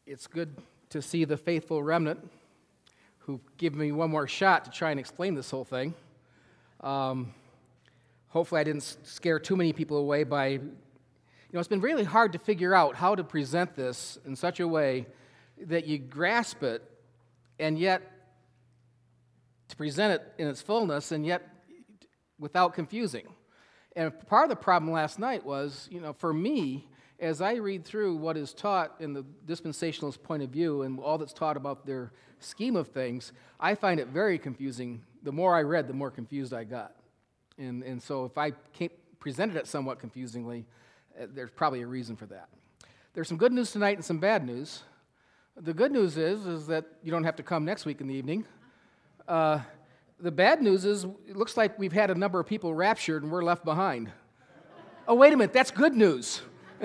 It's good to see the faithful remnant who've given me one more shot to try and explain this whole thing. Hopefully I didn't scare too many people away by, it's been really hard to figure out how to present this in such a way that you grasp it, and yet to present it in its fullness, and yet without confusing. And part of the problem last night was, for me, as I read through what is taught in the dispensationalist point of view and all that's taught about their scheme of things, I find it very confusing. The more I read, the more confused I got. And so if I presented it somewhat confusingly, there's probably a reason for that. There's some good news tonight and some bad news. The good news is that you don't have to come next week in the evening. The bad news is it looks like we've had a number of people raptured and we're left behind. Oh, wait a minute, that's good news.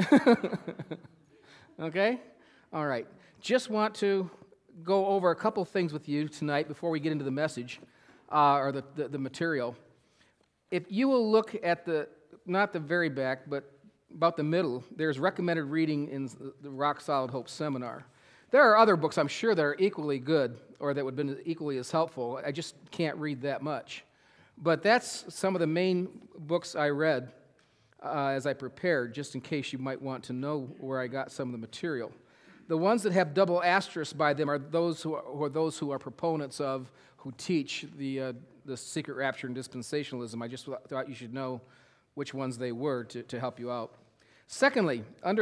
Okay? All right. Just want to go over a couple things with you tonight before we get into the message, or the material. If you will look at not the very back, but about the middle, there's recommended reading in the Rock Solid Hope Seminar. There are other books, I'm sure, that are equally good or that would have been equally as helpful. I just can't read that much. But that's some of the main books I read as I prepared, just in case you might want to know where I got some of the material. The ones that have double asterisks by them are those who are proponents of, who teach the secret rapture and dispensationalism. I just thought you should know which ones they were to help you out. Secondly, under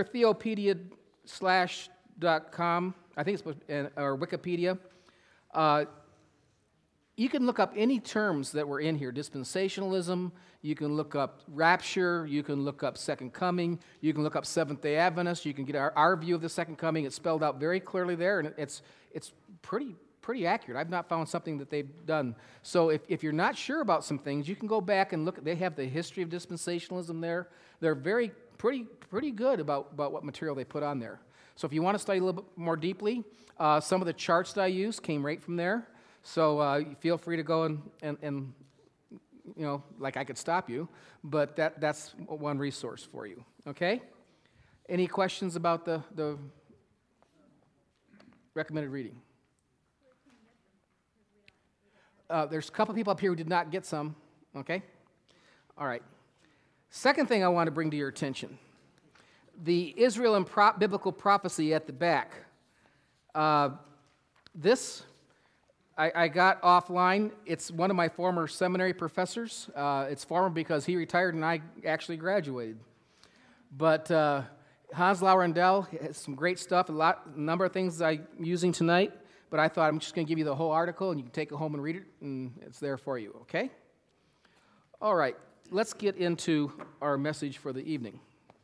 Theopedia.com, I think it's or Wikipedia, you can look up any terms that were in here. Dispensationalism, you can look up rapture, you can look up second coming, you can look up Seventh-day Adventists, you can get our view of the second coming. It's spelled out very clearly there, and it's pretty accurate. I've not found something that they've done. So if you're not sure about some things, you can go back and look. They have the history of dispensationalism there. They're pretty good about what material they put on there. So if you want to study a little bit more deeply, some of the charts that I use came right from there. So feel free to go and like I could stop you, but that's one resource for you. Okay? Any questions about the recommended reading? There's a couple people up here who did not get some. Okay? All right. Second thing I want to bring to your attention, the Israel and biblical prophecy at the back. This I got offline. It's one of my former seminary professors. It's former because he retired and I actually graduated. But Hans Laurendell has some great stuff, a number of things I'm using tonight. But I thought I'm just going to give you the whole article, and you can take it home and read it, and it's there for you, okay? All right, let's get into our message for the evening.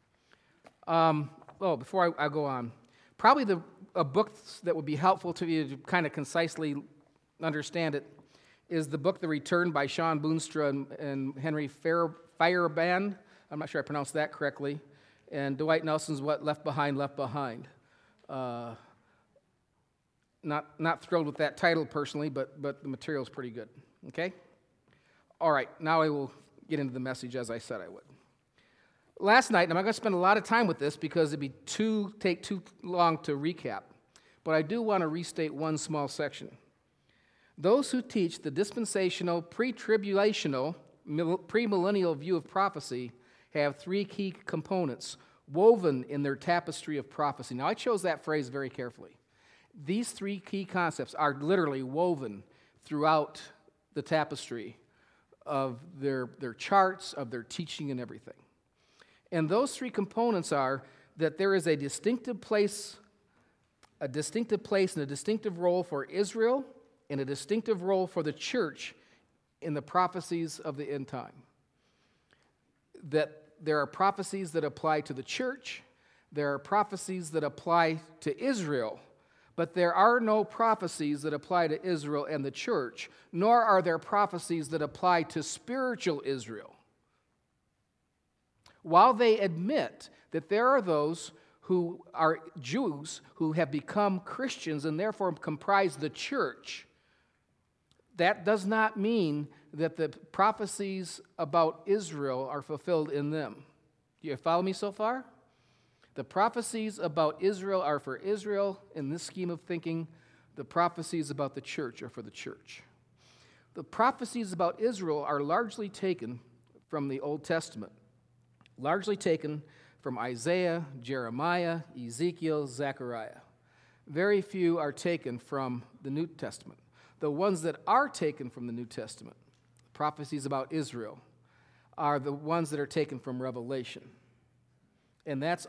Before I go on, probably a book that would be helpful to you to kind of concisely understand it is the book The Return by Sean Boonstra and Henry Feyerabend. I'm not sure I pronounced that correctly. And Dwight Nelson's What Left Behind, Left Behind. Not thrilled with that title personally, but the material's pretty good. Okay? All right, now I will get into the message as I said I would. Last night, and I'm not going to spend a lot of time with this because it'd take too long to recap, but I do want to restate one small section. Those who teach the dispensational, pre-tribulational, premillennial view of prophecy have three key components woven in their tapestry of prophecy. Now, I chose that phrase very carefully. These three key concepts are literally woven throughout the tapestry of their charts, of their teaching and everything. And those three components are that there is a distinctive place and a distinctive role for Israel and a distinctive role for the church in the prophecies of the end time. That there are prophecies that apply to the church, there are prophecies that apply to Israel, but there are no prophecies that apply to Israel and the church, nor are there prophecies that apply to spiritual Israel. While they admit that there are those who are Jews who have become Christians and therefore comprise the church, that does not mean that the prophecies about Israel are fulfilled in them. Do you follow me so far? The prophecies about Israel are for Israel in this scheme of thinking. The prophecies about the church are for the church. The prophecies about Israel are largely taken from the Old Testament, largely taken from Isaiah, Jeremiah, Ezekiel, Zechariah. Very few are taken from the New Testament. The ones that are taken from the New Testament, prophecies about Israel, are the ones that are taken from Revelation. And that's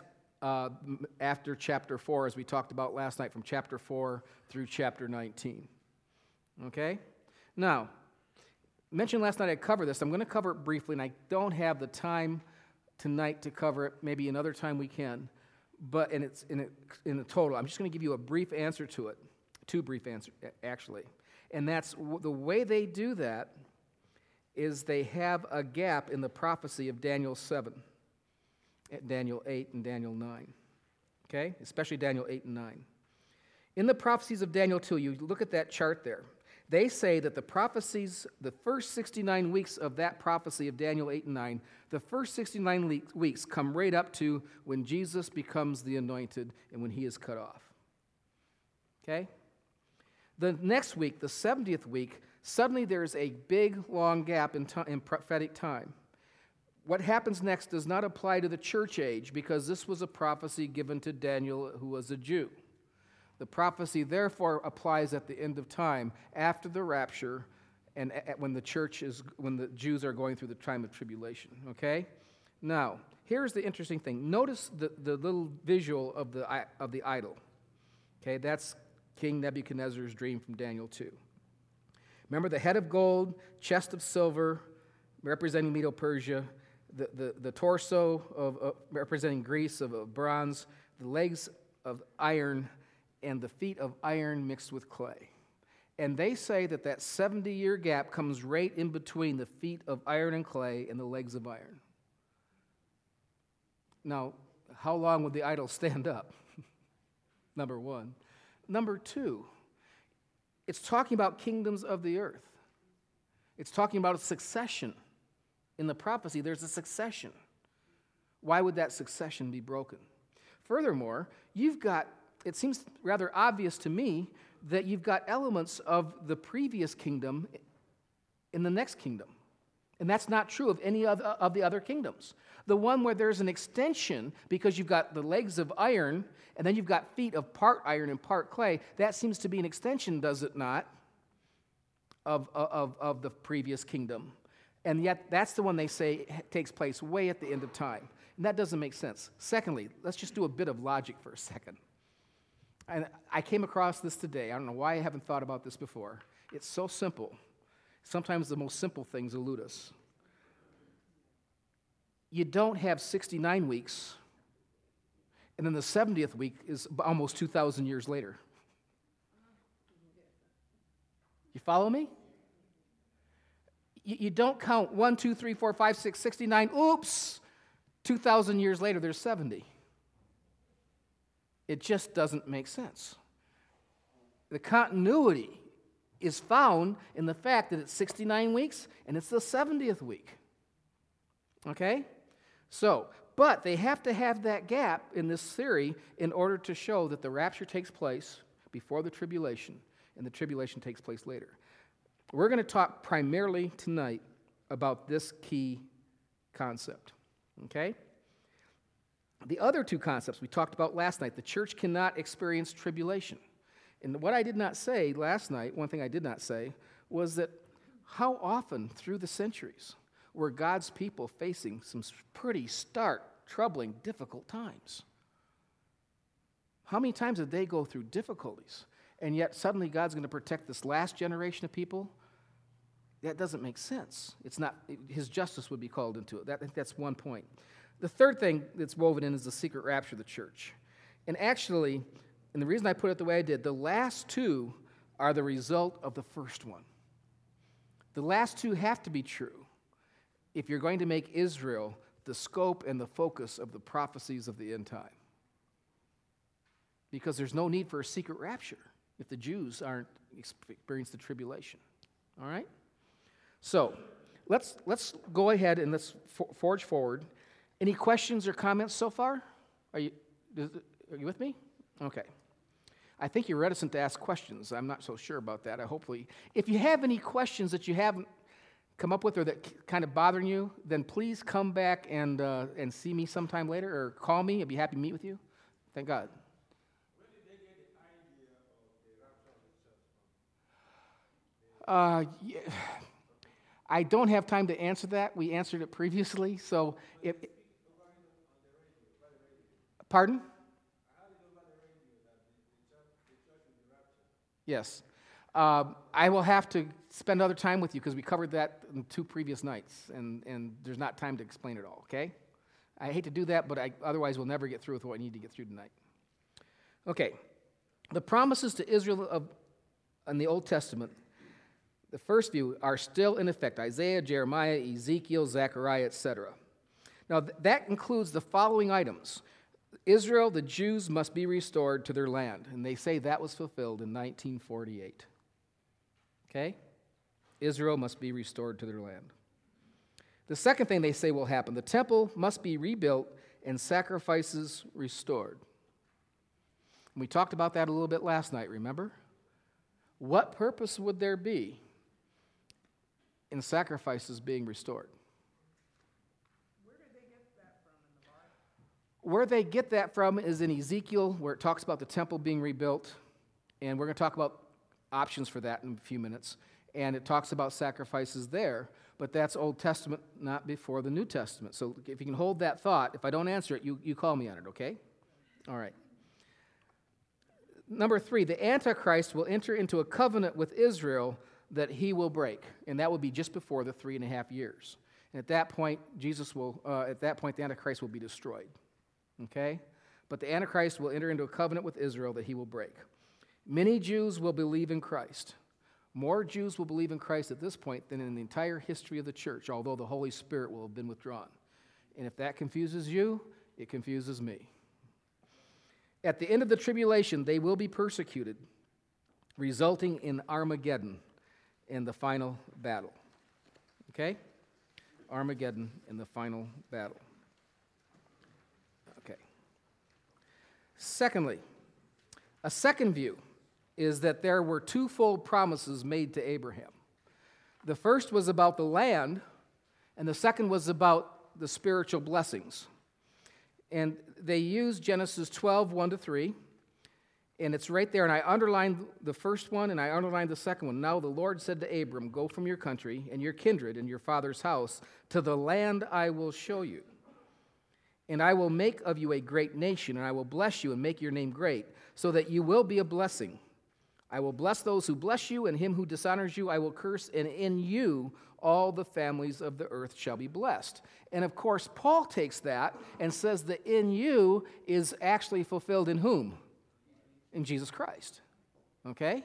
after chapter 4, as we talked about last night, from chapter 4 through chapter 19. Okay? Now, mentioned last night I'd cover this. I'm going to cover it briefly, and I don't have the time tonight to cover it. Maybe another time we can. But in the total, I'm just going to give you a brief answer to it. Two brief answers, actually. And that's the way they do that is they have a gap in the prophecy of Daniel 7, Daniel 8, and Daniel 9. Okay? Especially Daniel 8 and 9. In the prophecies of Daniel 2, you look at that chart there. They say that the prophecies, the first 69 weeks of that prophecy of Daniel 8 and 9, the first 69 weeks come right up to when Jesus becomes the anointed and when he is cut off. Okay? The next week, the 70th week, suddenly there's a big, long gap in prophetic time. What happens next does not apply to the church age because this was a prophecy given to Daniel, who was a Jew. The prophecy, therefore, applies at the end of time, after the rapture, and when the Jews are going through the time of tribulation. Okay? Now, here's the interesting thing. Notice the little visual of the idol. Okay, that's King Nebuchadnezzar's dream from Daniel 2. Remember the head of gold, chest of silver, representing Medo-Persia, the torso of representing Greece of bronze, the legs of iron, and the feet of iron mixed with clay. And they say that 70-year gap comes right in between the feet of iron and clay and the legs of iron. Now, how long would the idol stand up? Number one. Number two, it's talking about kingdoms of the earth. It's talking about a succession. In the prophecy, there's a succession. Why would that succession be broken? Furthermore, it seems rather obvious to me that you've got elements of the previous kingdom in the next kingdom. And that's not true of any of the other kingdoms. The one where there's an extension, because you've got the legs of iron, and then you've got feet of part iron and part clay, that seems to be an extension, does it not, of the previous kingdom. And yet, that's the one they say takes place way at the end of time. And that doesn't make sense. Secondly, let's just do a bit of logic for a second. And I came across this today. I don't know why I haven't thought about this before. It's so simple. Sometimes the most simple things elude us. You don't have 69 weeks, and then the 70th week is almost 2,000 years later. You follow me? You don't count 1, 2, 3, 4, 5, 6, 69. Oops! 2,000 years later, there's 70. It just doesn't make sense. The continuity is found in the fact that it's 69 weeks and it's the 70th week. Okay? So, but they have to have that gap in this theory in order to show that the rapture takes place before the tribulation and the tribulation takes place later. We're going to talk primarily tonight about this key concept. Okay? The other two concepts we talked about last night, the church cannot experience tribulation. And what I did not say last night, one thing I did not say, was that how often through the centuries were God's people facing some pretty stark, troubling, difficult times? How many times did they go through difficulties? And yet suddenly God's going to protect this last generation of people? That doesn't make sense. It's not, his justice would be called into it. I think that's one point. The third thing that's woven in is the secret rapture of the church. And actually, and the reason I put it the way I did, the last two are the result of the first one. The last two have to be true if you're going to make Israel the scope and the focus of the prophecies of the end time. Because there's no need for a secret rapture if the Jews aren't experiencing the tribulation. All right? So, let's go ahead and let's forge forward. Any questions or comments so far? Are you with me? Okay. I think you're reticent to ask questions. I'm not so sure about that. Hopefully, if you have any questions that you haven't come up with or that kind of bothering you, then please come back and see me sometime later or call me. I'd be happy to meet with you. Thank God. Where did they get the idea of the rapture itself from? I don't have time to answer that. We answered it previously. So, pardon? Yes. I will have to spend other time with you because we covered that in 2 previous nights, and there's not time to explain it all, okay? I hate to do that, but otherwise we'll never get through with what I need to get through tonight. Okay. The promises to Israel in the Old Testament, the first few, are still in effect. Isaiah, Jeremiah, Ezekiel, Zechariah, etc. Now, that includes the following items. Israel, the Jews, must be restored to their land. And they say that was fulfilled in 1948. Okay? Israel must be restored to their land. The second thing they say will happen, the temple must be rebuilt and sacrifices restored. And we talked about that a little bit last night, remember? What purpose would there be in sacrifices being restored? Where they get that from is in Ezekiel, where it talks about the temple being rebuilt, and we're going to talk about options for that in a few minutes, and it talks about sacrifices there, but that's Old Testament, not before the New Testament. So if you can hold that thought, if I don't answer it, you call me on it, okay? All right. Number 3, the Antichrist will enter into a covenant with Israel that he will break, and that will be just before the 3.5 years. And at that point, the Antichrist will be destroyed. Okay? But the Antichrist will enter into a covenant with Israel that he will break. Many Jews will believe in Christ. More Jews will believe in Christ at this point than in the entire history of the church, although the Holy Spirit will have been withdrawn. And if that confuses you, it confuses me. At the end of the tribulation, they will be persecuted, resulting in Armageddon in the final battle. Okay? Armageddon in the final battle. Secondly, a second view is that there were twofold promises made to Abraham. The first was about the land, and the second was about the spiritual blessings. And they used Genesis 12, 1-3, and it's right there, and I underlined the first one, and I underlined the second one. Now the Lord said to Abram, go from your country and your kindred and your father's house to the land I will show you. And I will make of you a great nation, and I will bless you and make your name great, so that you will be a blessing. I will bless those who bless you, and him who dishonors you I will curse, and in you all the families of the earth shall be blessed. And of course, Paul takes that and says that in you is actually fulfilled in whom? In Jesus Christ. Okay?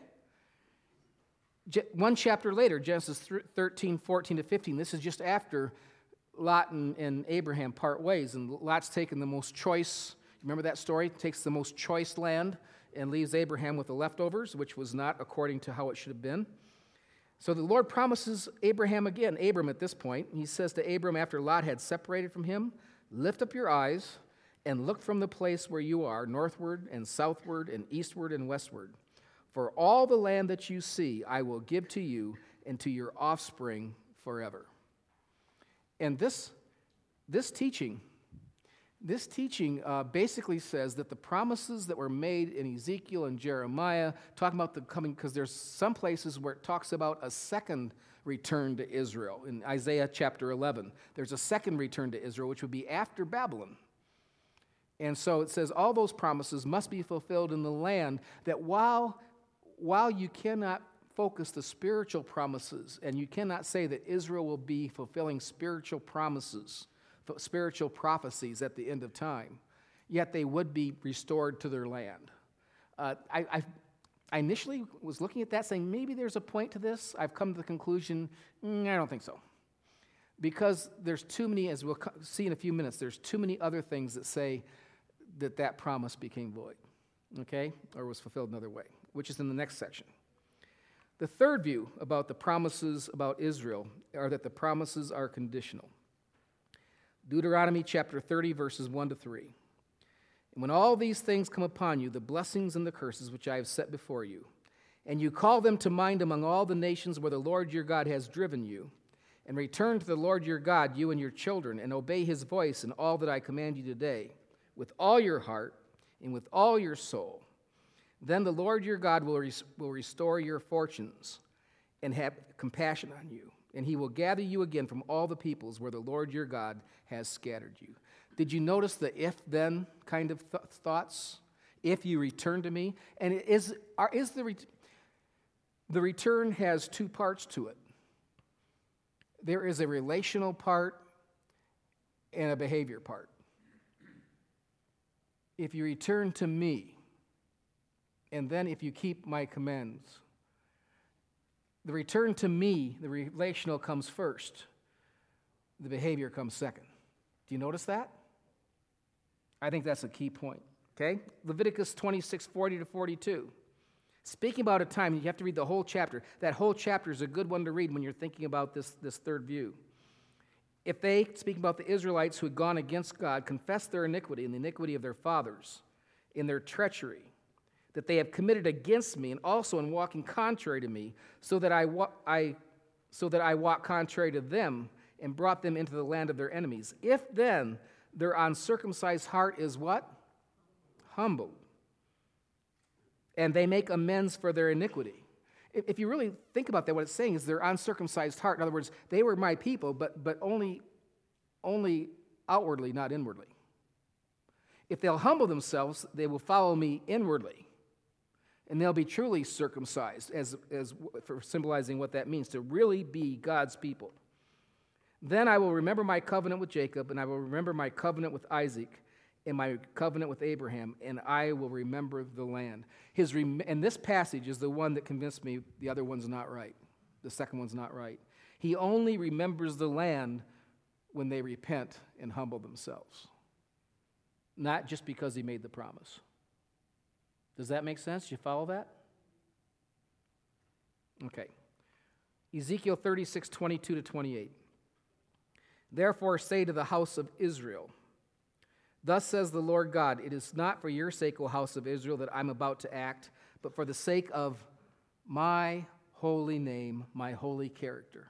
One chapter later, Genesis 13, 14-15, this is just after Lot and Abraham part ways, and Lot's taken the most choice, remember that story? Takes the most choice land and leaves Abraham with the leftovers, which was not according to how it should have been. So the Lord promises Abram at this point, he says to Abram after Lot had separated from him, lift up your eyes and look from the place where you are, northward and southward and eastward and westward. For all the land that you see I will give to you and to your offspring forever. And this teaching basically says that the promises that were made in Ezekiel and Jeremiah, talking about the coming, because there's some places where it talks about a second return to Israel. In Isaiah chapter 11, there's a second return to Israel, which would be after Babylon. And so it says all those promises must be fulfilled in the land, that while you cannot focus the spiritual promises, and you cannot say that Israel will be fulfilling spiritual promises, spiritual prophecies at the end of time, yet they would be restored to their land. I initially was looking at that saying maybe there's a point to this. I've come to the conclusion, I don't think so. Because there's too many, as we'll see in a few minutes, there's too many other things that say that promise became void, okay, or was fulfilled another way, which is in the next section. The third view about the promises about Israel are that the promises are conditional. Deuteronomy chapter 30, verses 1-3. And when all these things come upon you, the blessings and the curses which I have set before you, and you call them to mind among all the nations where the Lord your God has driven you, and return to the Lord your God, you and your children, and obey his voice in all that I command you today, with all your heart and with all your soul, then the Lord your God will restore your fortunes and have compassion on you, and he will gather you again from all the peoples where the Lord your God has scattered you. Did you notice the if-then kind of thoughts? If you return to me. And the return has two parts to it. There is a relational part and a behavior part. If you return to me, and then if you keep my commands, the return to me, the relational comes first. The behavior comes second. Do you notice that? I think that's a key point. Okay? Leviticus 26:40-42. Speaking about a time, you have to read the whole chapter. That whole chapter is a good one to read when you're thinking about this third view. If they, speaking about the Israelites who had gone against God, confess their iniquity and the iniquity of their fathers, in their treachery, that they have committed against me, and also in walking contrary to me, so that I walk contrary to them, and brought them into the land of their enemies. If then their uncircumcised heart is what? Humbled. And they make amends for their iniquity. If you really think about that, what it's saying is their uncircumcised heart. In other words, they were my people, but only outwardly, not inwardly. If they'll humble themselves, they will follow me inwardly. And they'll be truly circumcised, as for symbolizing what that means, to really be God's people. Then I will remember my covenant with Jacob, and I will remember my covenant with Isaac, and my covenant with Abraham, and I will remember the land. And this passage is the one that convinced me the other one's not right. The second one's not right. He only remembers the land when they repent and humble themselves, not just because he made the promise. Does that make sense? You follow that? Okay. Ezekiel 36:22-28. Therefore say to the house of Israel, thus says the Lord God, it is not for your sake, O house of Israel, that I'm about to act, but for the sake of my holy name, my holy character,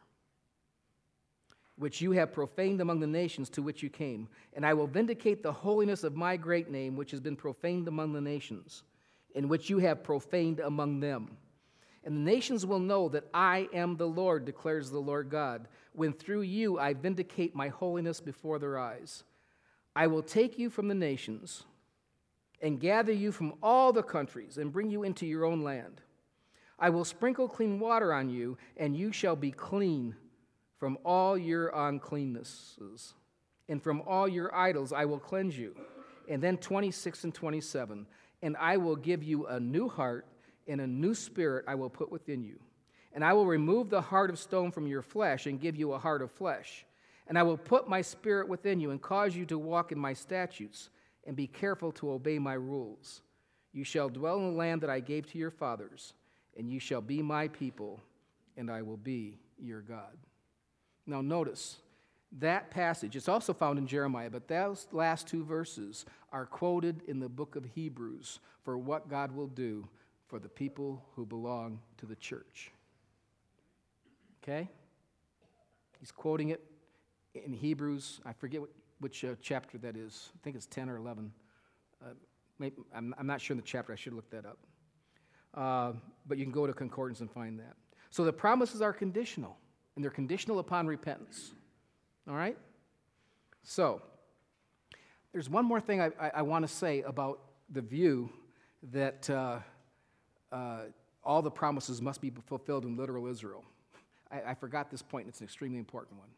which you have profaned among the nations to which you came. And I will vindicate the holiness of my great name, which has been profaned among the nations, in which you have profaned among them. And the nations will know that I am the Lord, declares the Lord God, when through you I vindicate my holiness before their eyes. I will take you from the nations and gather you from all the countries and bring you into your own land. I will sprinkle clean water on you, and you shall be clean from all your uncleannesses. And from all your idols I will cleanse you. And then 26 and 27. And I will give you a new heart, and a new spirit I will put within you. And I will remove the heart of stone from your flesh and give you a heart of flesh. And I will put my spirit within you and cause you to walk in my statutes and be careful to obey my rules. You shall dwell in the land that I gave to your fathers, and you shall be my people, and I will be your God. Now notice, that passage, it's also found in Jeremiah, but those last two verses are quoted in the book of Hebrews for what God will do for the people who belong to the church. Okay? He's quoting it in Hebrews. I forget which chapter that is. I think it's 10 or 11. I'm not sure in the chapter. I should look that up. But you can go to Concordance and find that. So the promises are conditional, and they're conditional upon repentance. All right? So, there's one more thing I want to say about the view that all the promises must be fulfilled in literal Israel. I forgot this point, and it's an extremely important one.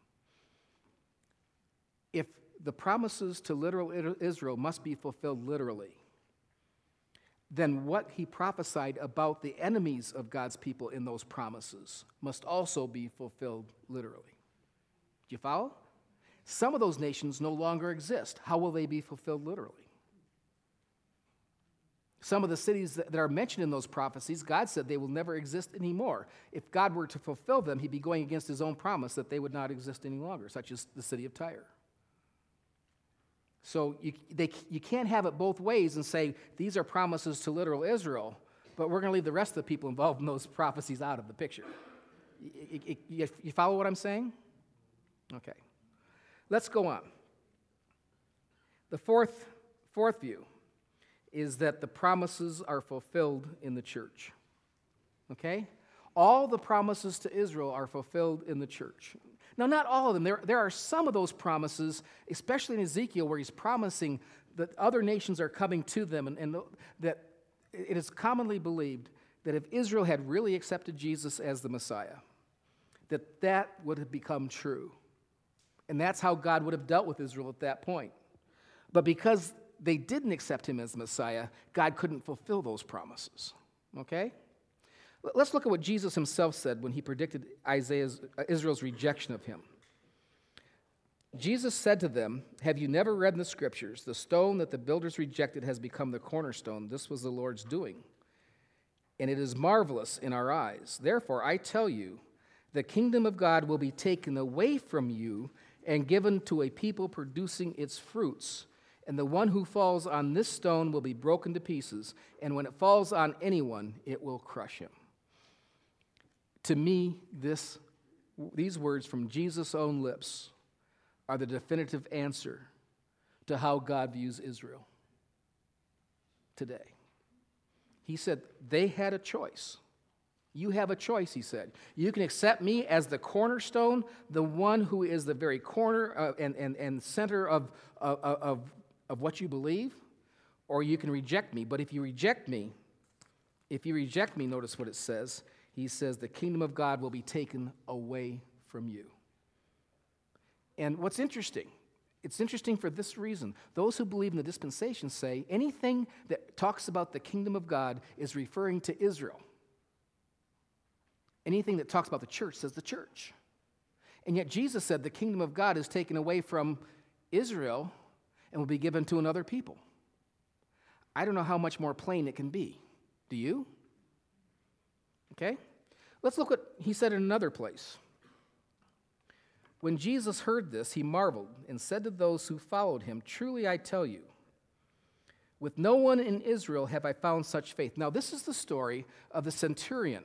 If the promises to literal Israel must be fulfilled literally, then what he prophesied about the enemies of God's people in those promises must also be fulfilled literally. Do you follow? Some of those nations no longer exist. How will they be fulfilled literally? Some of the cities that are mentioned in those prophecies, God said they will never exist anymore. If God were to fulfill them, he'd be going against his own promise that they would not exist any longer, such as the city of Tyre. So you can't have it both ways and say, these are promises to literal Israel, but we're going to leave the rest of the people involved in those prophecies out of the picture. You follow what I'm saying? Okay. Let's go on. The fourth view is that the promises are fulfilled in the church. Okay? All the promises to Israel are fulfilled in the church. Now, not all of them. There are some of those promises, especially in Ezekiel, where he's promising that other nations are coming to them, and that it is commonly believed that if Israel had really accepted Jesus as the Messiah, that would have become true. And that's how God would have dealt with Israel at that point. But because they didn't accept him as the Messiah, God couldn't fulfill those promises. Okay? Let's look at what Jesus himself said when he predicted Israel's rejection of him. Jesus said to them, "Have you never read in the Scriptures, the stone that the builders rejected has become the cornerstone? This was the Lord's doing, and it is marvelous in our eyes. Therefore, I tell you, the kingdom of God will be taken away from you and given to a people producing its fruits. And the one who falls on this stone will be broken to pieces, and when it falls on anyone, it will crush him." To me, these words from Jesus' own lips are the definitive answer to how God views Israel today. He said they had a choice. You have a choice, he said. You can accept me as the cornerstone, the one who is the very corner and center of what you believe, or you can reject me. But if you reject me, notice what it says. He says the kingdom of God will be taken away from you. And what's interesting, it's interesting for this reason. Those who believe in the dispensation say anything that talks about the kingdom of God is referring to Israel. Anything that talks about the church says the church. And yet Jesus said the kingdom of God is taken away from Israel and will be given to another people. I don't know how much more plain it can be. Do you? Okay? Let's look what he said in another place. When Jesus heard this, he marveled and said to those who followed him, "Truly I tell you, with no one in Israel have I found such faith." Now, this is the story of the centurion,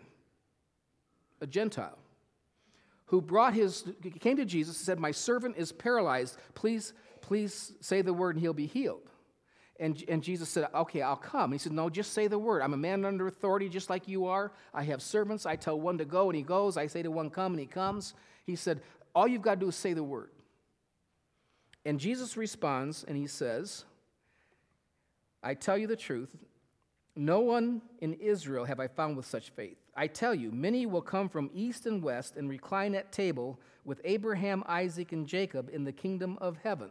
a Gentile, who came to Jesus and said, "My servant is paralyzed. Please say the word and he'll be healed." And Jesus said, "Okay, I'll come." He said, "No, just say the word. I'm a man under authority just like you are. I have servants. I tell one to go and he goes. I say to one, come, and he comes." He said, "All you've got to do is say the word." And Jesus responds and he says, "I tell you the truth, no one in Israel have I found with such faith. I tell you, many will come from east and west and recline at table with Abraham, Isaac, and Jacob in the kingdom of heaven,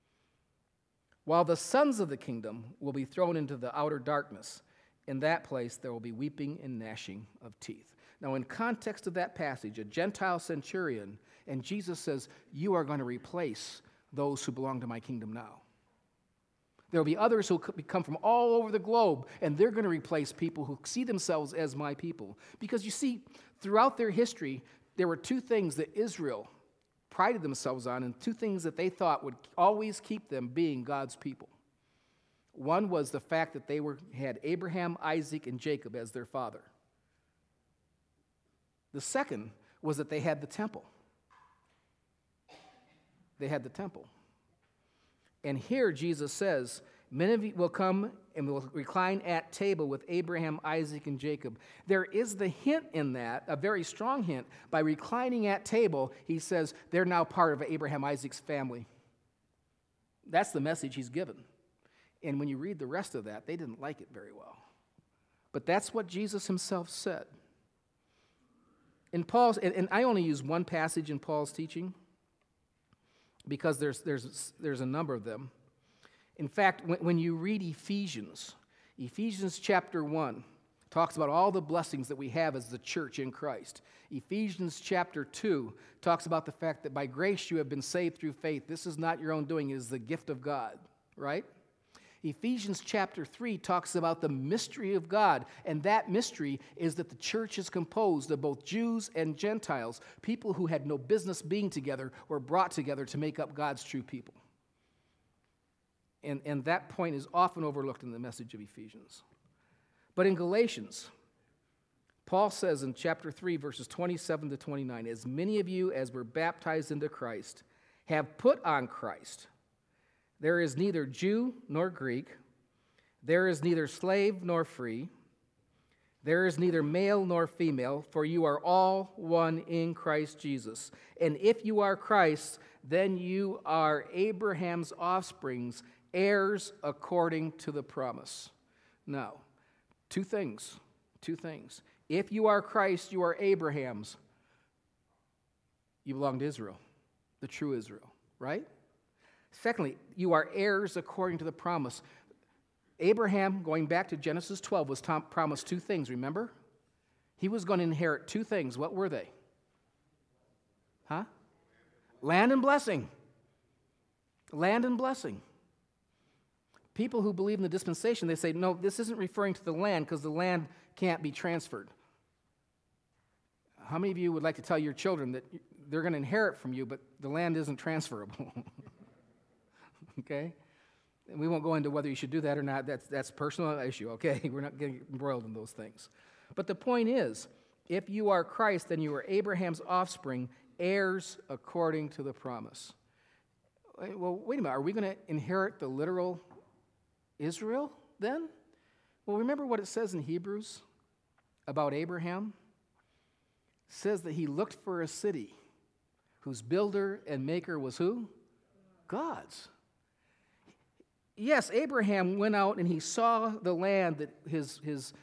while the sons of the kingdom will be thrown into the outer darkness. In that place there will be weeping and gnashing of teeth." Now, in context of that passage, a Gentile centurion, and Jesus says, "You are going to replace those who belong to my kingdom now. There will be others who come from all over the globe, and they're going to replace people who see themselves as my people." Because you see, throughout their history, there were two things that Israel prided themselves on, and two things that they thought would always keep them being God's people. One was the fact that they had Abraham, Isaac, and Jacob as their father. The second was that they had the temple. They had the temple. And here Jesus says, many of you will come and will recline at table with Abraham, Isaac, and Jacob. There is the hint in that, a very strong hint. By reclining at table, he says they're now part of Abraham, Isaac's family. That's the message he's given. And when you read the rest of that, they didn't like it very well. But that's what Jesus himself said. In Paul's, and I only use one passage in Paul's teaching, because there's a number of them. In fact, when you read Ephesians chapter 1 talks about all the blessings that we have as the church in Christ. Ephesians chapter 2 talks about the fact that by grace you have been saved through faith. This is not your own doing, it is the gift of God, right? Ephesians chapter 3 talks about the mystery of God, and that mystery is that the church is composed of both Jews and Gentiles. People who had no business being together were brought together to make up God's true people. And that point is often overlooked in the message of Ephesians. But in Galatians, Paul says in chapter 3, verses 27 to 29, as many of you as were baptized into Christ have put on Christ. There is neither Jew nor Greek. There is neither slave nor free. There is neither male nor female, for you are all one in Christ Jesus. And if you are Christ, then you are Abraham's offsprings, heirs according to the promise. Now, two things. If you are Christ, you are Abraham's. You belong to Israel, the true Israel, right? Secondly, you are heirs according to the promise. Abraham, going back to Genesis 12, was promised two things, remember? He was going to inherit two things. What were they? Land and blessing. Land and blessing. People who believe in the dispensation, they say, no, this isn't referring to the land because the land can't be transferred. How many of you would like to tell your children that they're going to inherit from you, but the land isn't transferable? Okay? And we won't go into whether you should do that or not. That's a personal issue, okay? We're not getting embroiled in those things. But the point is, if you are Christ, then you are Abraham's offspring, heirs according to the promise. Well, wait a minute. Are we going to inherit the literal Israel then? Well, remember what it says in Hebrews about Abraham? It says that he looked for a city whose builder and maker was who? God's. Yes, Abraham went out and he saw the land that his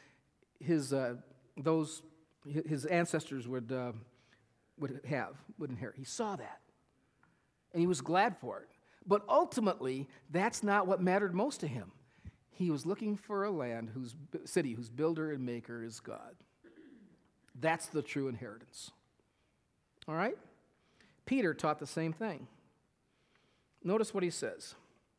ancestors would inherit. He saw that, and he was glad for it. But ultimately, that's not what mattered most to him. He was looking for a land whose city whose builder and maker is God. That's the true inheritance. All right? Peter taught the same thing. Notice what he says.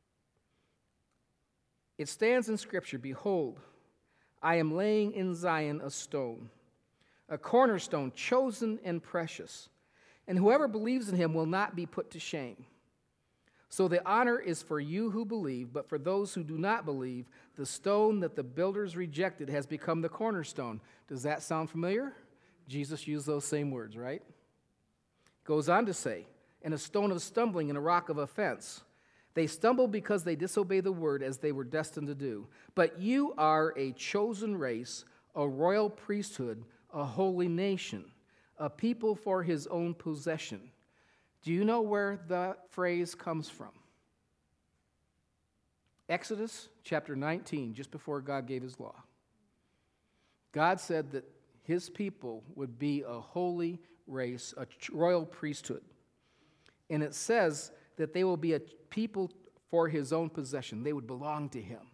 It stands in Scripture, behold, I am laying in Zion a stone, a cornerstone chosen and precious, and whoever believes in him will not be put to shame. So the honor is for you who believe, but for those who do not believe, the stone that the builders rejected has become the cornerstone. Does that sound familiar? Jesus used those same words, right? Goes on to say, and a stone of stumbling and a rock of offense. They stumble because they disobey the word as they were destined to do. But you are a chosen race, a royal priesthood, a holy nation, a people for his own possession. Do you know where the phrase comes from? Exodus chapter 19, just before God gave his law. God said that his people would be a holy race, a royal priesthood. And it says that they will be a people for his own possession. They would belong to him.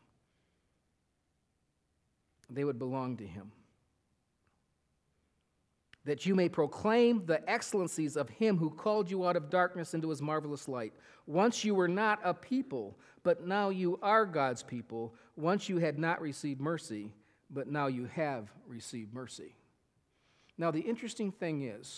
They would belong to him. That you may proclaim the excellencies of him who called you out of darkness into his marvelous light. Once you were not a people, but now you are God's people. Once you had not received mercy, but now you have received mercy. Now, the interesting thing is,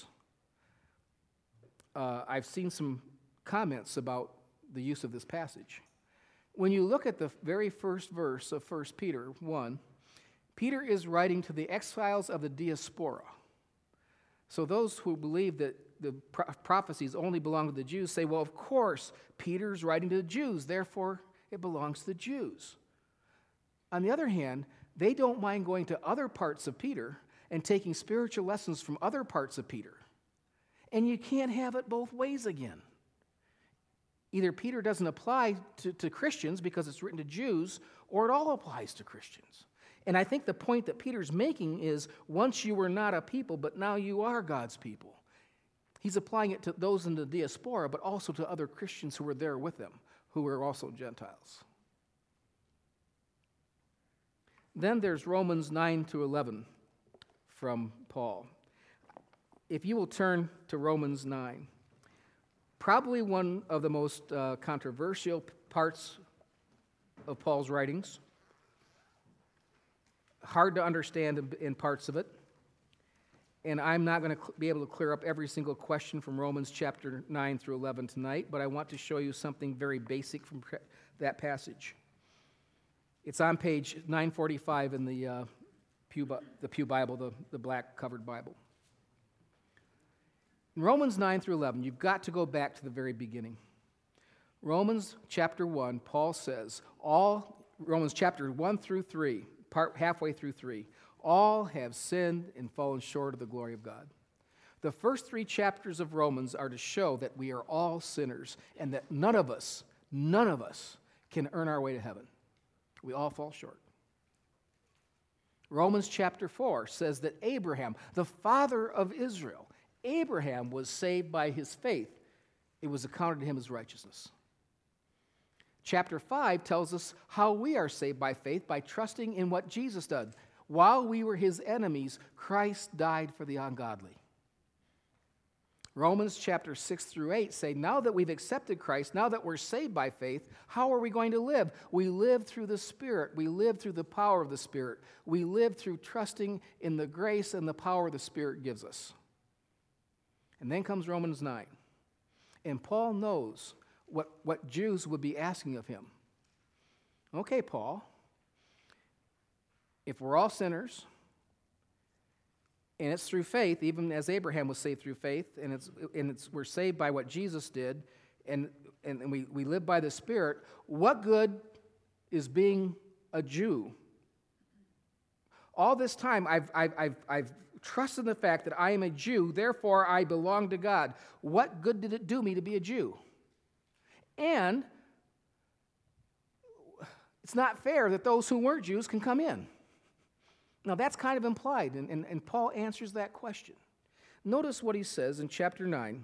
I've seen some comments about the use of this passage. When you look at the very first verse of 1 Peter 1, Peter is writing to the exiles of the diaspora. So those who believe that the prophecies only belong to the Jews say, well, of course, Peter's writing to the Jews, therefore it belongs to the Jews. On the other hand, they don't mind going to other parts of Peter and taking spiritual lessons from other parts of Peter. And you can't have it both ways again. Either Peter doesn't apply to Christians because it's written to Jews, or it all applies to Christians. And I think the point that Peter's making is, once you were not a people, but now you are God's people. He's applying it to those in the diaspora, but also to other Christians who were there with them, who were also Gentiles. Then there's Romans 9 to 11 from Paul. If you will turn to Romans 9, probably one of the most controversial parts of Paul's writings, hard to understand in parts of it, and I'm not going to be able to clear up every single question from Romans chapter 9 through 11 tonight, but I want to show you something very basic from that passage. It's on page 945 in the Pew Bible, the black-covered Bible. In Romans 9 through 11, you've got to go back to the very beginning. Romans chapter 1, Paul says, Romans chapter 1 through 3, halfway through 3, all have sinned and fallen short of the glory of God. The first 3 chapters of Romans are to show that we are all sinners and that none of us can earn our way to heaven. We all fall short. Romans chapter 4 says that Abraham, the father of Israel, Abraham was saved by his faith. It was accounted to him as righteousness. Chapter 5 tells us how we are saved by faith by trusting in what Jesus did. While we were his enemies, Christ died for the ungodly. Romans chapter 6 through 8 say, now that we've accepted Christ, now that we're saved by faith, how are we going to live? We live through the Spirit. We live through the power of the Spirit. We live through trusting in the grace and the power the Spirit gives us. And then comes Romans 9. And Paul knows what Jews would be asking of him. Okay, Paul, if we're all sinners, and it's through faith, even as Abraham was saved through faith, and we're saved by what Jesus did, and we live by the Spirit, what good is being a Jew? All this time, I've trusted in the fact that I am a Jew, therefore I belong to God. What good did it do me to be a Jew? And it's not fair that those who weren't Jews can come in. Now, that's kind of implied, and Paul answers that question. Notice what he says in chapter 9.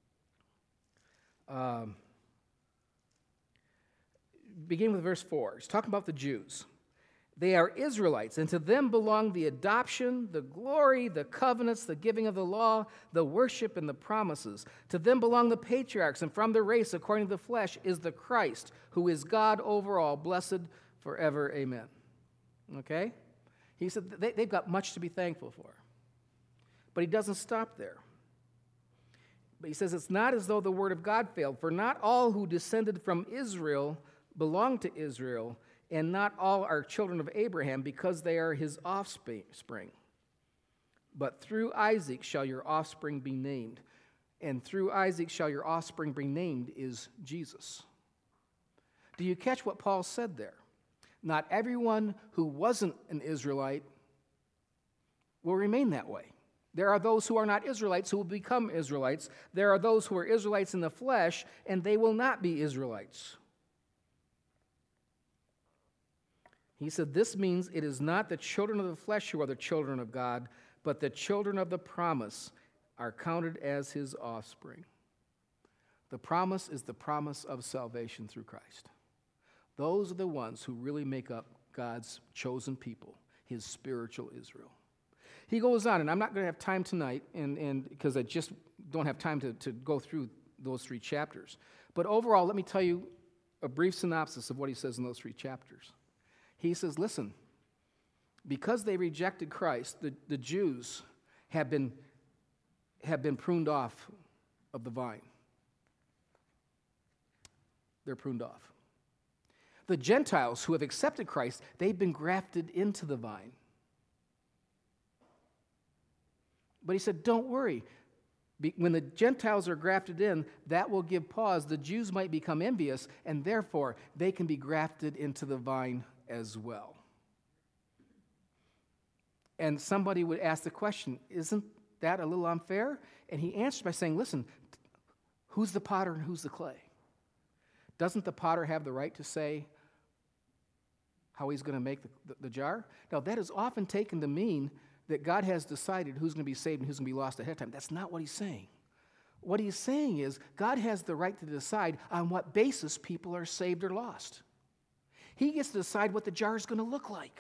Begin with verse 4. He's talking about the Jews. They are Israelites, and to them belong the adoption, the glory, the covenants, the giving of the law, the worship, and the promises. To them belong the patriarchs, and from the race, according to the flesh, is the Christ, who is God over all, blessed forever. Amen. Okay? He said they've got much to be thankful for. But he doesn't stop there. But he says it's not as though the word of God failed, for not all who descended from Israel belong to Israel, and not all are children of Abraham, because they are his offspring. But through Isaac shall your offspring be named. And through Isaac shall your offspring be named is Jesus. Do you catch what Paul said there? Not everyone who wasn't an Israelite will remain that way. There are those who are not Israelites who will become Israelites. There are those who are Israelites in the flesh, and they will not be Israelites. He said, this means it is not the children of the flesh who are the children of God, but the children of the promise are counted as his offspring. The promise is the promise of salvation through Christ. Those are the ones who really make up God's chosen people, his spiritual Israel. He goes on, and I'm not going to have time tonight, and because I just don't have time to go through those 3 chapters. But overall, let me tell you a brief synopsis of what he says in those 3 chapters. He says, listen, because they rejected Christ, the Jews have been pruned off of the vine. They're pruned off. The Gentiles who have accepted Christ, they've been grafted into the vine. But he said, don't worry. When the Gentiles are grafted in, that will give pause. The Jews might become envious, and therefore they can be grafted into the vine as well. And somebody would ask the question, isn't that a little unfair? And he answered by saying, listen, who's the potter and who's the clay? Doesn't the potter have the right to say how he's going to make the jar? Now, that is often taken to mean that God has decided who's going to be saved and who's going to be lost ahead of time. That's not what he's saying. What he's saying is God has the right to decide on what basis people are saved or lost. He gets to decide what the jar is going to look like.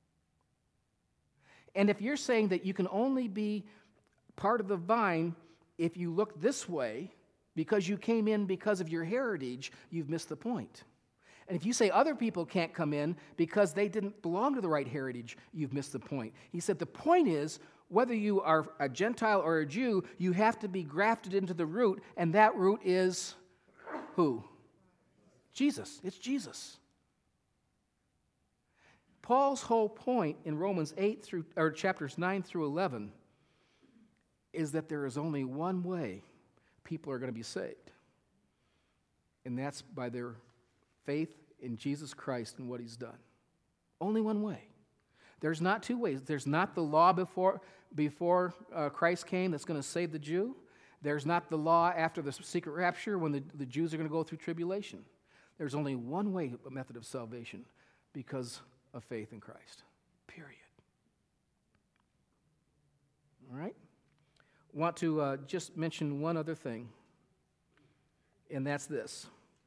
And if you're saying that you can only be part of the vine if you look this way because you came in because of your heritage, you've missed the point. And if you say other people can't come in because they didn't belong to the right heritage, you've missed the point. He said the point is Whether you are a Gentile or a Jew, you have to be grafted into the root, and that root is who? Jesus. It's Jesus. Paul's whole point in Romans 8 through or chapters 9 through 11 is that there is only one way people are going to be saved. And that's by their faith in Jesus Christ and what he's done. Only one way. There's not two ways. There's not the law before Christ came that's going to save the Jew. There's not the law after the secret rapture when the Jews are going to go through tribulation. There's only one way, a method of salvation, because of faith in Christ. Period. All right? Want to just mention one other thing, and that's this.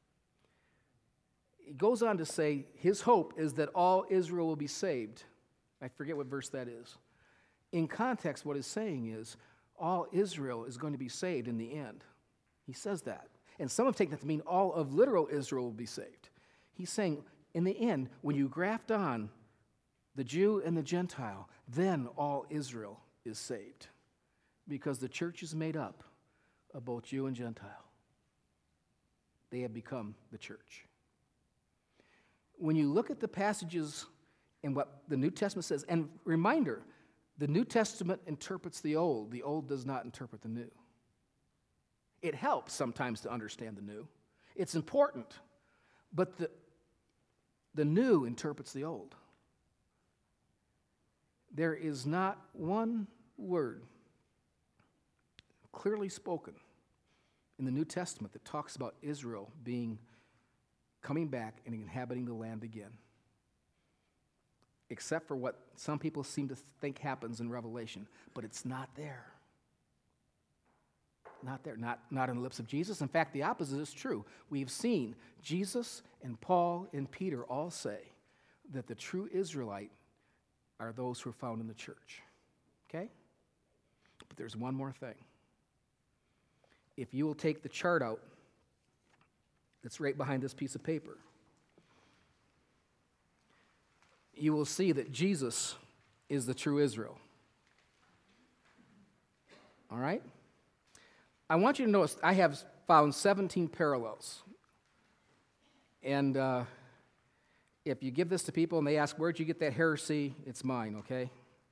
He goes on to say his hope is that all Israel will be saved. I forget what verse that is. In context, what he's saying is all Israel is going to be saved in the end. He says that. And some have taken that to mean all of literal Israel will be saved. He's saying in the end, when you graft on the Jew and the Gentile, then all Israel is saved. Because the church is made up of both Jew and Gentile. They have become the church. When you look at the passages in what the New Testament says, and reminder, the New Testament interprets the Old does not interpret the New. It helps sometimes to understand the New. It's important, but the New interprets the Old. There is not one word clearly spoken in the New Testament that talks about Israel coming back and inhabiting the land again, except for what some people seem to think happens in Revelation, but it's not there. Not there, not on the lips of Jesus. In fact, the opposite is true. We've seen Jesus and Paul and Peter all say that the true Israelite are those who are found in the church. Okay? But there's one more thing. If you will take the chart out that's right behind this piece of paper, you will see that Jesus is the true Israel. All right? I want you to notice I have found 17 parallels. And if you give this to people and they ask, where'd you get that heresy? It's mine, okay?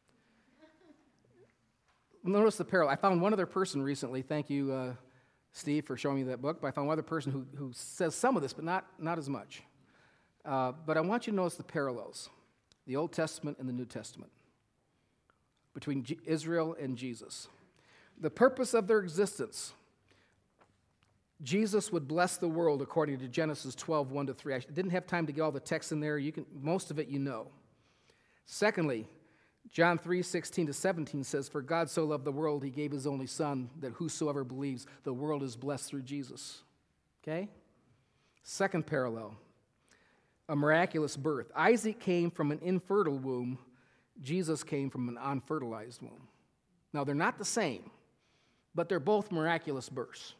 Notice the parallel. I found one other person recently. Thank you, Steve, for showing me that book. But I found one other person who says some of this, but not as much. But I want you to notice the parallels, the Old Testament and the New Testament, between Israel and Jesus. The purpose of their existence, Jesus would bless the world according to Genesis 12, 1-3. I didn't have time to get all the text in there. Most of it you know. Secondly, John 3, 16-17 says, for God so loved the world, he gave his only son, that whosoever believes, the world is blessed through Jesus. Okay? Second parallel, a miraculous birth. Isaac came from an infertile womb. Jesus came from an unfertilized womb. Now, they're not the same, but they're both miraculous births.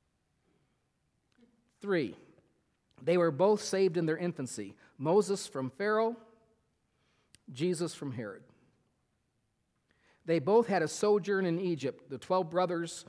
3, they were both saved in their infancy. Moses from Pharaoh, Jesus from Herod. They both had a sojourn in Egypt. The 12 brothers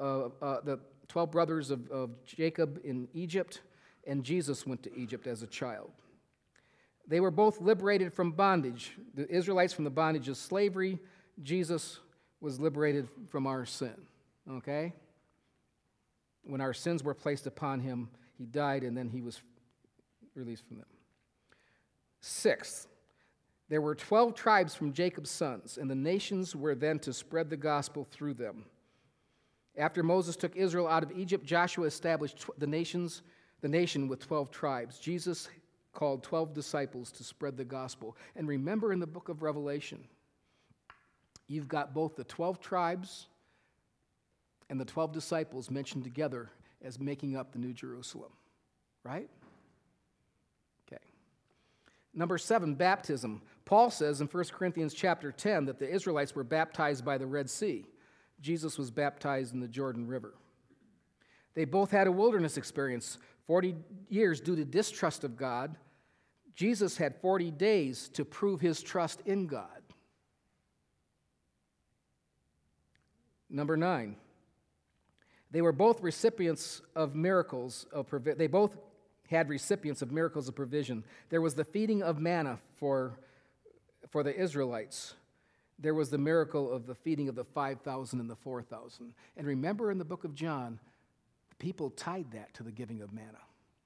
of Jacob in Egypt, and Jesus went to Egypt as a child. They were both liberated from bondage. The Israelites from the bondage of slavery. Jesus was liberated from our sin. Okay? When our sins were placed upon him, he died, and then he was released from them. 6th, there were 12 tribes from Jacob's sons, and the nations were then to spread the gospel through them. After Moses took Israel out of Egypt, Joshua established the nation with 12 tribes. Jesus called 12 disciples to spread the gospel. And remember, in the book of Revelation, you've got both the 12 tribes and the 12 disciples mentioned together as making up the New Jerusalem, right? Okay. Number 7, baptism. Paul says in 1 Corinthians chapter 10 that the Israelites were baptized by the Red Sea. Jesus was baptized in the Jordan River. They both had a wilderness experience, 40 years due to distrust of God. Jesus had 40 days to prove his trust in God. Number 9, they were both recipients of miracles of provision. They both had recipients of miracles of provision. There was the feeding of manna for the Israelites. There was the miracle of the feeding of the 5,000 and the 4,000. And remember in the book of John, people tied that to the giving of manna.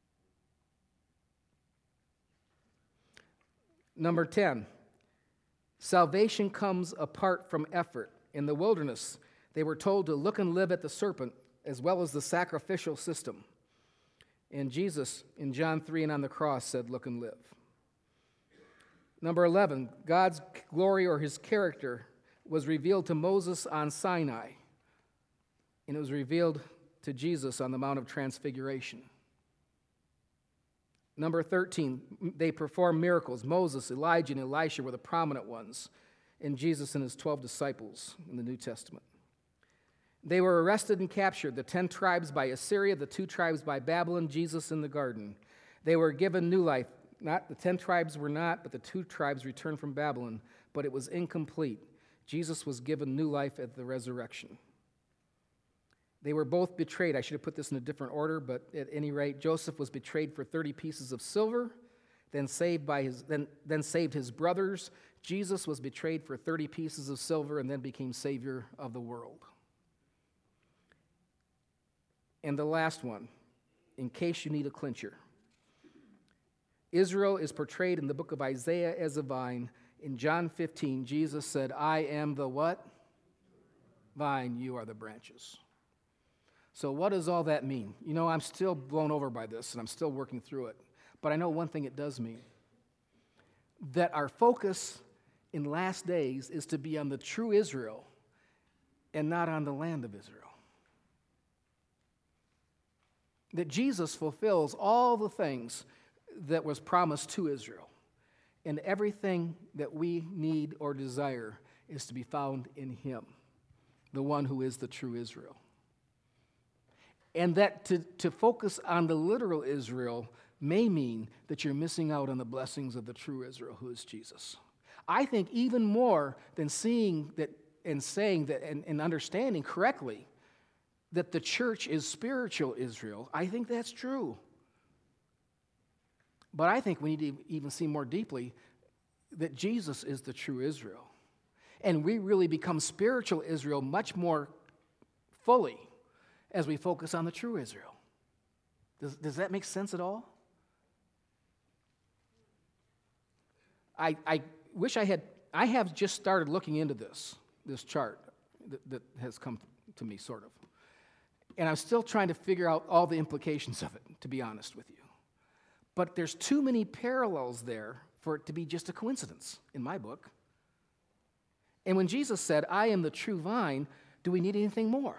Number 10, salvation comes apart from effort. In the wilderness, they were told to look and live at the serpent as well as the sacrificial system. And Jesus, in John 3 and on the cross, said, look and live. Number 11, God's glory or his character was revealed to Moses on Sinai, and it was revealed to Jesus on the Mount of Transfiguration. Number 13, they performed miracles. Moses, Elijah, and Elisha were the prominent ones, and Jesus and his 12 disciples in the New Testament. They were arrested and captured, the 10 tribes by Assyria, the 2 tribes by Babylon, Jesus in the garden. They were given new life. Not the 10 tribes were not, but the 2 tribes returned from Babylon, but it was incomplete. Jesus was given new life at the resurrection. They were both betrayed. I should have put this in a different order, but at any rate, Joseph was betrayed for 30 pieces of silver, then saved his brothers. Jesus was betrayed for 30 pieces of silver and then became Savior of the world. And the last one, in case you need a clincher. Israel is portrayed in the book of Isaiah as a vine. In John 15, Jesus said, I am the what? Vine, you are the branches. So what does all that mean? You know, I'm still blown over by this, and I'm still working through it. But I know one thing it does mean. That our focus in last days is to be on the true Israel and not on the land of Israel. That Jesus fulfills all the things that was promised to Israel. And everything that we need or desire is to be found in him, the one who is the true Israel. And that to focus on the literal Israel may mean that you're missing out on the blessings of the true Israel, who is Jesus. I think even more than seeing that and saying that and understanding correctly that the church is spiritual Israel, I think that's true. But I think we need to even see more deeply that Jesus is the true Israel. And we really become spiritual Israel much more fully as we focus on the true Israel. Does that make sense at all? I wish I have just started looking into this chart that has come to me, sort of. And I'm still trying to figure out all the implications of it, to be honest with you. But there's too many parallels there for it to be just a coincidence, in my book. And when Jesus said, I am the true vine, do we need anything more?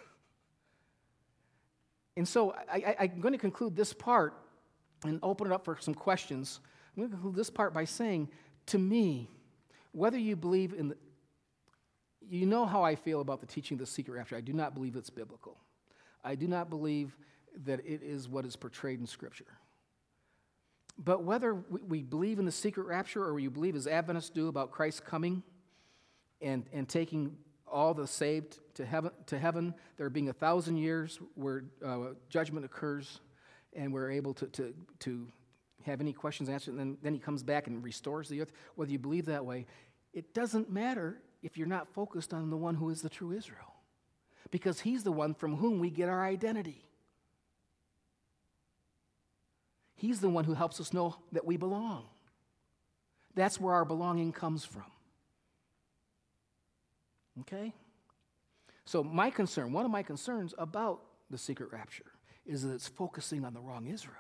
And so I'm going to conclude this part and open it up for some questions. I'm going to conclude this part by saying, to me, whether you believe in the... You know how I feel about the teaching of the secret rapture. I do not believe it's biblical. I do not believe that it is what is portrayed in Scripture. But whether we believe in the secret rapture or you believe, as Adventists do, about Christ coming and taking all the saved to heaven, there being 1,000 years where judgment occurs and we're able to have any questions answered, and then he comes back and restores the earth, whether you believe that way, it doesn't matter if you're not focused on the one who is the true Israel, because he's the one from whom we get our identity. He's the one who helps us know that we belong. That's where our belonging comes from. Okay? So one of my concerns about the secret rapture is that it's focusing on the wrong Israel.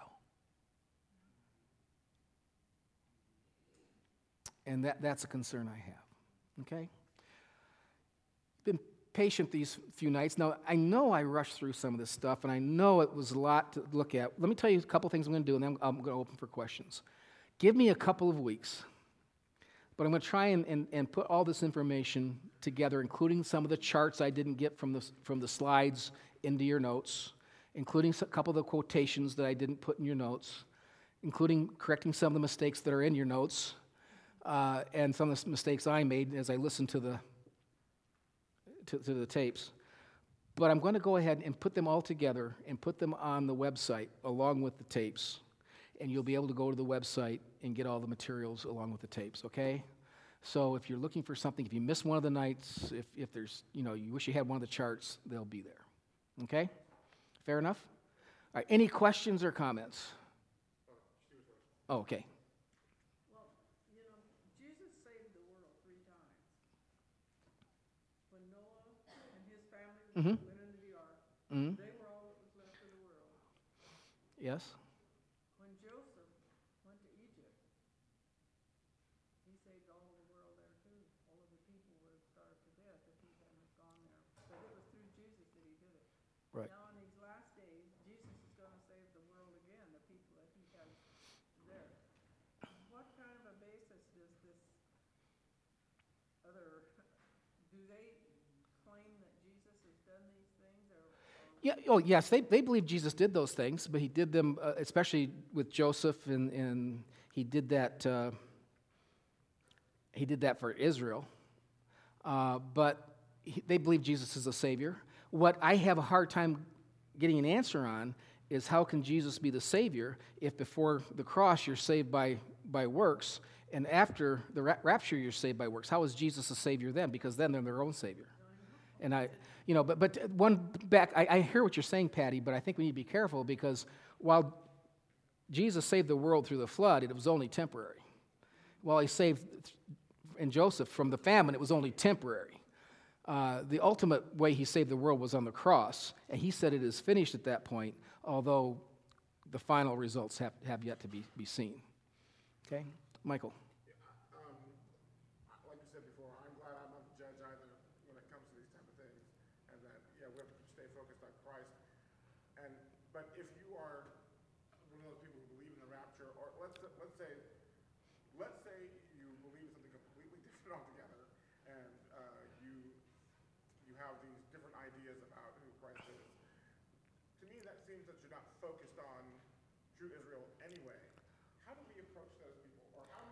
And that's a concern I have. Okay? Been patient these few nights. Now, I know I rushed through some of this stuff, and I know it was a lot to look at. Let me tell you a couple things I'm going to do, and then I'm going to open for questions. Give me a couple of weeks, but I'm going to try and put all this information together, including some of the charts I didn't get from the slides into your notes, including a couple of the quotations that I didn't put in your notes, including correcting some of the mistakes that are in your notes, and some of the mistakes I made as I listened to the tapes. But I'm going to go ahead and put them all together and put them on the website along with the tapes. And you'll be able to go to the website and get all the materials along with the tapes, okay? So if you're looking for something, if you miss one of the nights, if there's, you wish you had one of the charts, they'll be there. Okay? Fair enough? All right, any questions or comments? Oh, okay. Well, Jesus saved the world 3 times. When Noah and his family went into the ark, they were all that was left of the world. Yes? When Joseph went to Egypt, he saved all of the world there too. All of the people would have starved to death if he hadn't gone there. But it was through Jesus that he did it. Right. Now in these last days, Jesus is going to save the world again, the people that he has there. What kind of a basis does this do they claim that Jesus has done these things? Yeah. Oh, yes, they believe Jesus did those things, but he did them, especially with Joseph, and he did that for Israel. But they believe Jesus is a Savior. What I have a hard time getting an answer on is how can Jesus be the Savior if before the cross you're saved by works, and after the rapture you're saved by works? How is Jesus a Savior then? Because then they're their own Savior. And I hear what you're saying, Patty, but I think we need to be careful because while Jesus saved the world through the flood, it was only temporary. While he saved and Joseph from the famine, it was only temporary. The ultimate way he saved the world was on the cross, and he said it is finished at that point, although the final results have yet to be seen. Okay? Michael. Like you said before, I'm glad I'm not the judge either when it comes to these type of things, and that we have to stay focused on Christ. But if you are one of those people who believe in the rapture, or let's say you believe something completely different altogether, and you have these different ideas about who Christ is. To me, that seems that you're not focused on true Israel anyway. How do we approach those people, or how?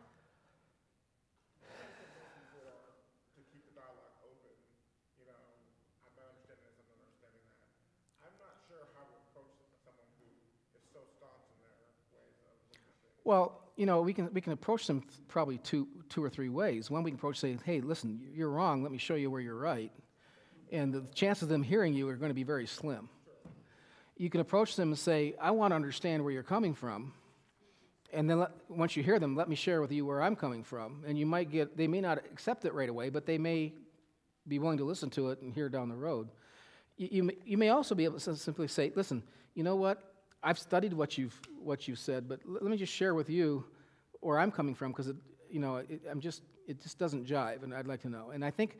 To keep the dialogue open, I'm not understanding this, I'm not understanding that. I'm not sure how to approach someone who is so staunch in their ways of looking at things. Well, we can approach them probably two or three ways. One, we can approach saying, hey, listen, you're wrong, let me show you where you're right. And the chances of them hearing you are going to be very slim. You can approach them and say, I want to understand where you're coming from. And then once you hear them, let me share with you where I'm coming from. And they may not accept it right away, but they may be willing to listen to it and hear down the road. You may also be able to simply say, listen, you know what? I've studied what you've said, but let me just share with you where I'm coming from because it just doesn't jive, and I'd like to know. And I think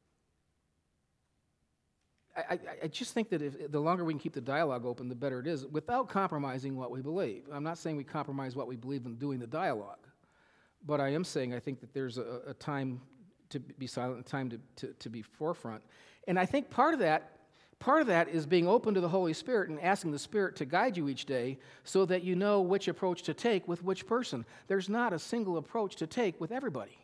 I just think that if the longer we can keep the dialogue open, the better it is, without compromising what we believe. I'm not saying we compromise what we believe in doing the dialogue, but I am saying I think that there's a time to be silent, a time to be forefront. And I think part of that is being open to the Holy Spirit and asking the Spirit to guide you each day so that you know which approach to take with which person. There's not a single approach to take with everybody.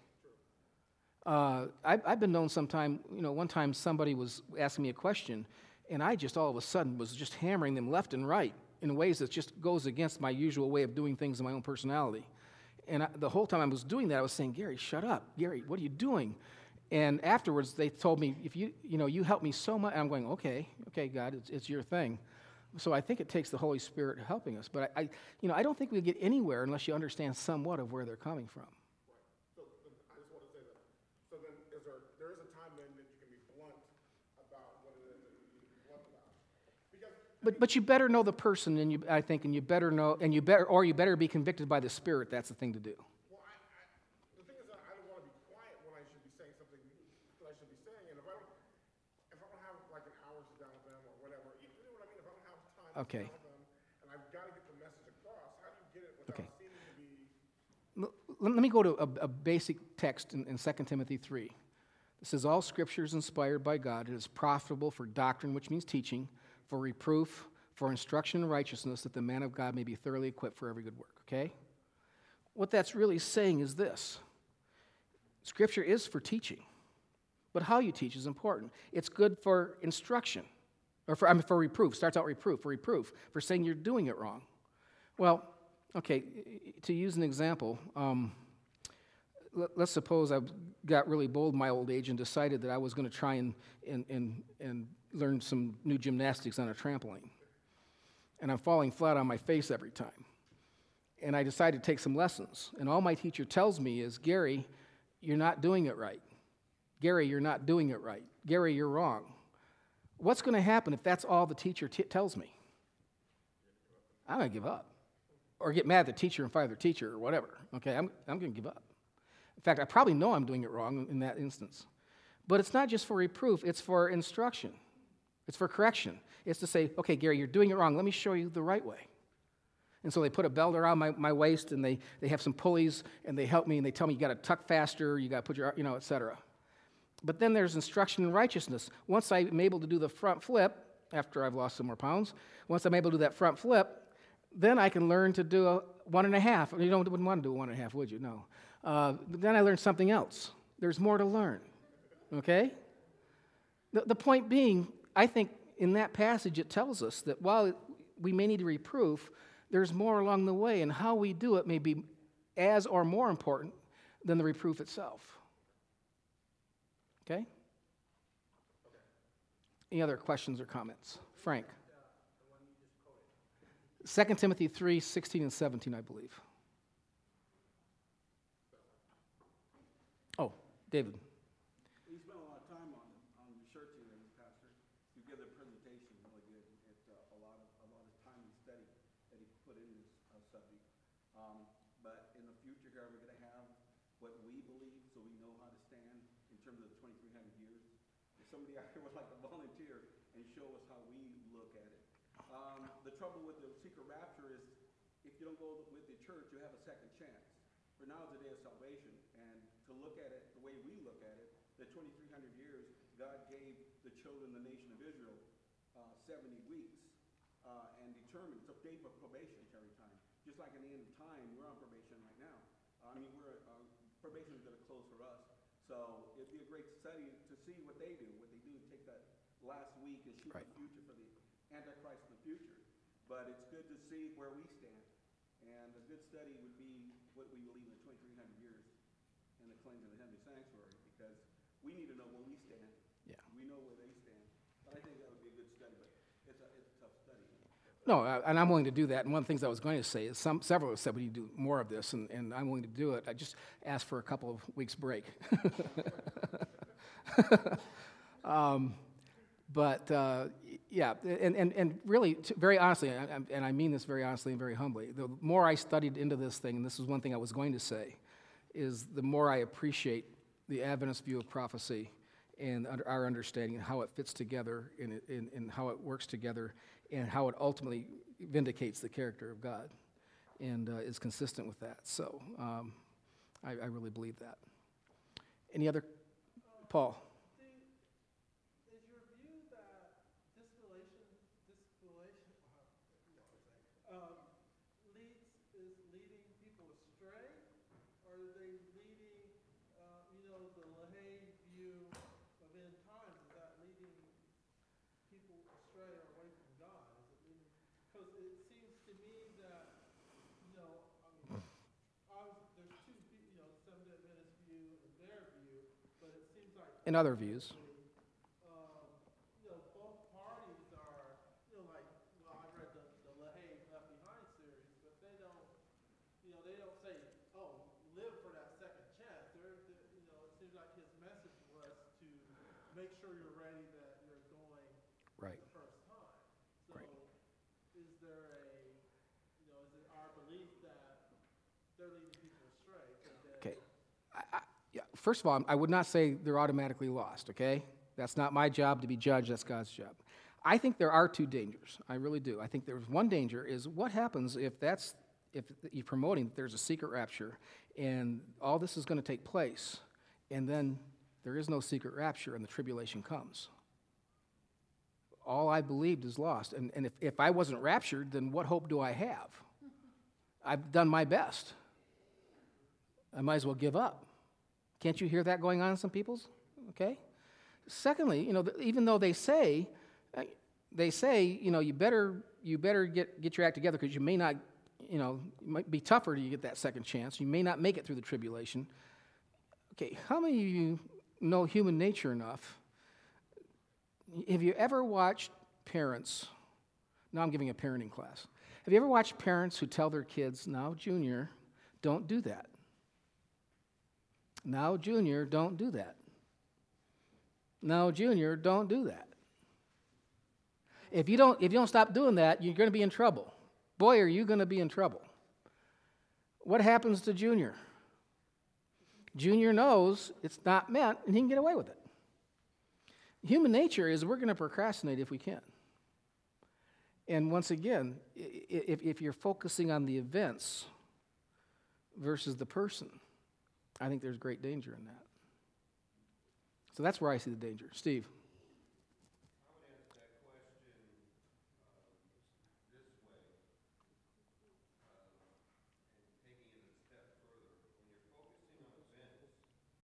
I've been known one time somebody was asking me a question, and I just all of a sudden was just hammering them left and right in ways that just goes against my usual way of doing things in my own personality. And the whole time I was doing that, I was saying, Gary, shut up. Gary, what are you doing? And afterwards, they told me, if you helped me so much. And I'm going, okay, God, it's your thing. So I think it takes the Holy Spirit helping us. But I don't think we'll get anywhere unless you understand somewhat of where they're coming from. So I just want to say that. So then, there is a time then that you can be blunt about what it is that you need to be blunt about. But you better know the person, and you better be convicted by the Spirit. That's the thing to do. Well, the thing is that I don't want to be quiet when I should be saying something that I should be saying, and if I don't have like an hour to sit down with them or whatever, you know what I mean? If I don't have time to sit down with them, and I've got to get the message across, how do you get it without seeming to be? Let me go to a basic text in 2 Timothy 3. It says, all Scripture is inspired by God. It is profitable for doctrine, which means teaching, for reproof, for instruction in righteousness, that the man of God may be thoroughly equipped for every good work. Okay? What that's really saying is this. Scripture is for teaching, but how you teach is important. It's good for instruction. Or for reproof, starts out reproof, for saying you're doing it wrong. Well, okay, to use an example, let's suppose I got really bold in my old age and decided that I was going to try and learn some new gymnastics on a trampoline. And I'm falling flat on my face every time. And I decide to take some lessons. And all my teacher tells me is, Gary, you're not doing it right. Gary, you're not doing it right. Gary, you're wrong. What's going to happen if that's all the teacher tells me? I'm going to give up. Or get mad at the teacher and fire the teacher or whatever. Okay, I'm going to give up. In fact, I probably know I'm doing it wrong in that instance. But it's not just for reproof, it's for instruction. It's for correction. It's to say, okay, Gary, you're doing it wrong. Let me show you the right way. And so they put a belt around my waist, and they have some pulleys, and they help me, and they tell me you got to tuck faster, you got to put your, et cetera. But then there's instruction in righteousness. Once I'm able to do the front flip, after I've lost some more pounds, once I'm able to do that front flip, then I can learn to do a 1.5. You wouldn't want to do a 1.5, would you? No. Then I learned something else. There's more to learn. Okay? The point being, I think in that passage it tells us that while we may need to reproof, there's more along the way, and how we do it may be as or more important than the reproof itself. Okay? Any other questions or comments? Frank. 2 Timothy 3:16 and 17, I believe. Oh, David. You spent a lot of time on researching these, Pastor. You give the presentation really good. It's a lot of time and study that he put in this subject. But in the future here, we're going to have what we believe, so we know how to stand in terms of the 2,300 years. If somebody out here would like to volunteer and show us how we look at it. The trouble with the secret rapture is if you don't go with the church, you have a second chance. For now is the day of salvation, and to look at it the way we look at it, the 2,300 years, God gave the children, the nation of Israel, 70 weeks, and determined, it's a day of probationary time. Just like in the end of time, we're on probation right now. Probation is going to close for us. So it'd be a great study to see what they do. Take that last week and shoot the future for the Antichrist in the future. But it's good to see where we stand. And a good study would be what we believe in the 2,300 years and the claims of the heavenly sanctuary, because we need to know where we stand. Yeah. We know where they stand. But I think that would be a good study, but it's a tough study. No, and I'm willing to do that. And one of the things I was going to say is several have said we need to do more of this, and I'm willing to do it. I just asked for a couple of weeks break. Yeah, and really, very honestly, and I mean this very honestly and very humbly, the more I studied into this thing, and this is one thing I was going to say, is the more I appreciate the Adventist view of prophecy and our understanding and how it fits together and how it works together and how it ultimately vindicates the character of God and is consistent with that. So I really believe that. Any other? Paul? Leading people astray, or are they leading, the LaHaye view of end times? Is that leading people astray or away from God? Is it leading? Because it seems to me that, there's two, Seventh-day Adventist view and their view, but it seems like And other views. both parties are, I read the LaHaye Left Behind series, but they don't say, live for that second chance. It seems like his message was to make sure you're ready, that you're going Right. the first time. So Right. is there is it our belief that they're leading people astray? Okay. Yeah, first of all, I would not say they're automatically lost, okay? That's not my job to be judged, that's God's job. I think there are two dangers. I really do. I think there's one danger is what happens if you're promoting that there's a secret rapture and all this is going to take place, and then there is no secret rapture and the tribulation comes. All I believed is lost. And if I wasn't raptured, then what hope do I have? I've done my best. I might as well give up. Can't you hear that going on in some people's? Okay? Secondly, even though they say, they say, you better get your act together because you may not, it might be tougher to get that second chance. You may not make it through the tribulation. Okay, how many of you know human nature enough? Have you ever watched parents? Now I'm giving a parenting class. Have you ever watched parents who tell their kids, now, Junior, don't do that. Now, Junior, don't do that. Now, Junior, don't do that. If you don't stop doing that, you're going to be in trouble. Boy, are you going to be in trouble. What happens to Junior? Junior knows it's not meant, and he can get away with it. Human nature is we're going to procrastinate if we can. And once again, if you're focusing on the events versus the person, I think there's great danger in that. So that's where I see the danger. Steve.